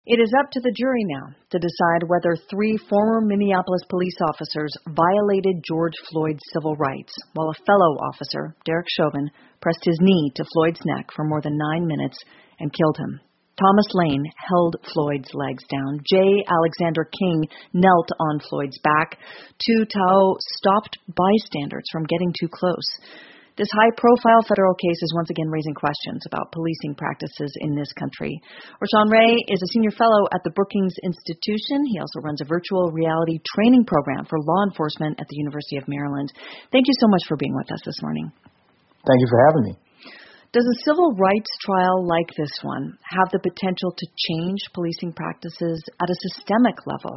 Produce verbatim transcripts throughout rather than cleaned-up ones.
It is up to the jury now to decide whether three former Minneapolis police officers violated George Floyd's civil rights while a fellow officer, Derek Chauvin, pressed his knee to Floyd's neck for more than nine minutes and killed him. Thomas Lane held Floyd's legs down. J. Alexander King knelt on Floyd's back. Tu Tao stopped bystanders from getting too close. This high-profile federal case is once again raising questions about policing practices in this country. Rashawn Ray is a senior fellow at the Brookings Institution. He also runs a virtual reality training program for law enforcement at the University of Maryland. Thank you so much for being with us this morning. Thank you for having me. Does a civil rights trial like this one have the potential to change policing practices at a systemic level?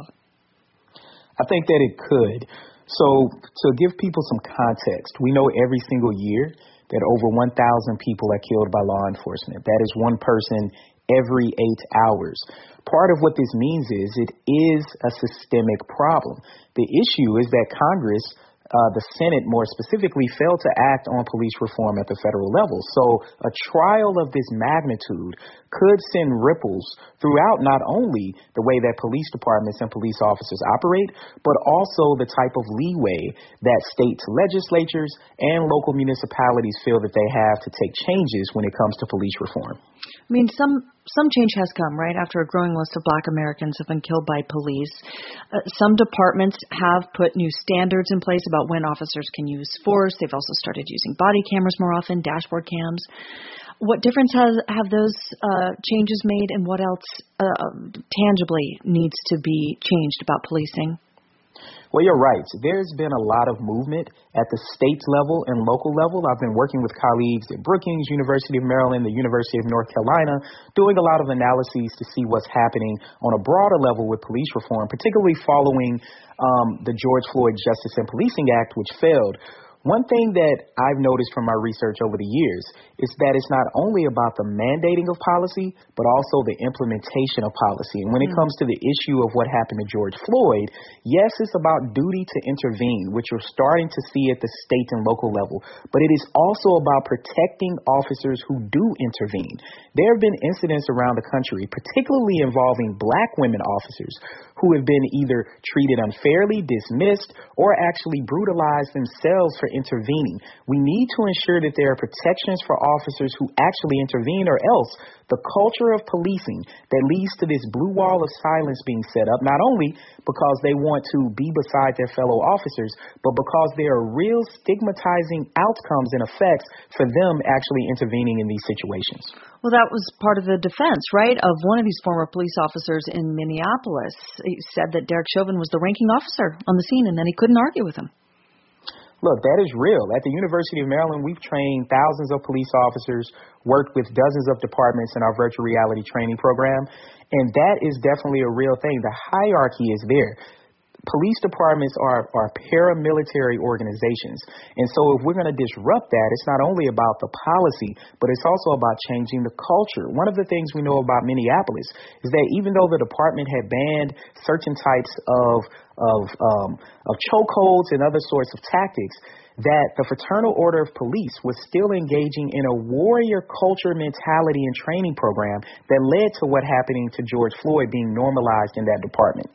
I think that it could. So to give people some context, we know every single year that over one thousand people are killed by law enforcement. That is one person every eight hours. Part of what this means is it is a systemic problem. The issue is that Congress, Uh, the Senate more specifically, failed to act on police reform at the federal level. So a trial of this magnitude could send ripples throughout not only the way that police departments and police officers operate, but also the type of leeway that state legislatures and local municipalities feel that they have to take changes when it comes to police reform. I mean, some some change has come, right, after a growing list of black Americans have been killed by police. Uh, some departments have put new standards in place about when officers can use force. They've also started using body cameras more often, dashboard cams. What difference has have those uh, changes made, and what else uh, tangibly needs to be changed about policing? Well, you're right. There's been a lot of movement at the state level and local level. I've been working with colleagues at Brookings, University of Maryland, the University of North Carolina, doing a lot of analyses to see what's happening on a broader level with police reform, particularly following um, the George Floyd Justice and Policing Act, which failed. One thing that I've noticed from my research over the years is that it's not only about the mandating of policy, but also the implementation of policy. And when it comes to the issue of what happened to George Floyd, yes, it's about duty to intervene, which we're starting to see at the state and local level. But it is also about protecting officers who do intervene. There have been incidents around the country, particularly involving black women officers, who have been either treated unfairly, dismissed, or actually brutalized themselves for intervening. We need to ensure that there are protections for officers who actually intervene, or else the culture of policing that leads to this blue wall of silence being set up, not only because they want to be beside their fellow officers, but because there are real stigmatizing outcomes and effects for them actually intervening in these situations. Well, that was part of the defense, right, of one of these former police officers in Minneapolis. He said that Derek Chauvin was the ranking officer on the scene, and then he couldn't argue with him. Look, that is real. At the University of Maryland, we've trained thousands of police officers, worked with dozens of departments in our virtual reality training program, and that is definitely a real thing. The hierarchy is there. Police departments are, are paramilitary organizations. And so if we're going to disrupt that, it's not only about the policy, but it's also about changing the culture. One of the things we know about Minneapolis is that even though the department had banned certain types of of um, of chokeholds and other sorts of tactics, that the Fraternal Order of Police was still engaging in a warrior culture mentality and training program that led to what happening to George Floyd being normalized in that department.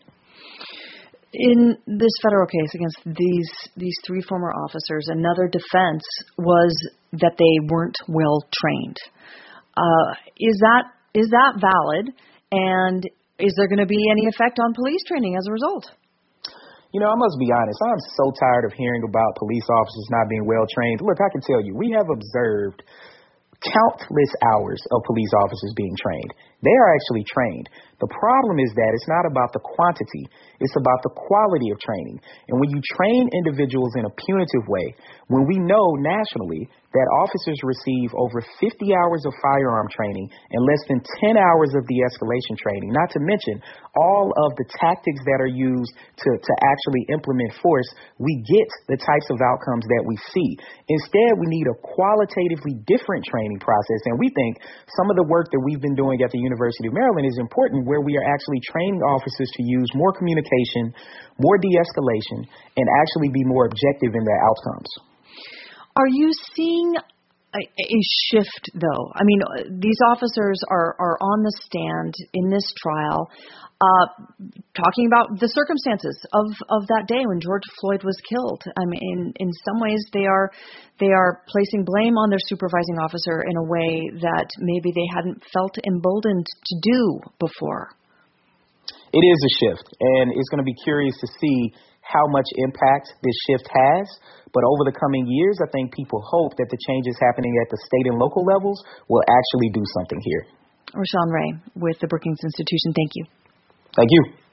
In this federal case against these these three former officers, another defense was that they weren't well trained. Uh, is that is that valid? And is there going to be any effect on police training as a result? You know, I must be honest. I'm so tired of hearing about police officers not being well trained. Look, I can tell you, we have observed countless hours of police officers being trained. They are actually trained. The problem is that it's not about the quantity. It's about the quality of training. And when you train individuals in a punitive way, when we know nationally that officers receive over fifty hours of firearm training and less than ten hours of de-escalation training, not to mention all of the tactics that are used to, to actually implement force, we get the types of outcomes that we see. Instead, we need a qualitatively different training process. And we think some of the work that we've been doing at the University of Maryland is important, where we are actually training officers to use more communication, more de-escalation, and actually be more objective in their outcomes. Are you seeing a, a shift, though. I mean, these officers are, are on the stand in this trial uh, talking about the circumstances of, of that day when George Floyd was killed. I mean, in, in some ways, they are they are placing blame on their supervising officer in a way that maybe they hadn't felt emboldened to do before. It is a shift, and it's going to be curious to see how much impact this shift has. But over the coming years, I think people hope that the changes happening at the state and local levels will actually do something here. Rashawn Ray with the Brookings Institution, thank you. Thank you.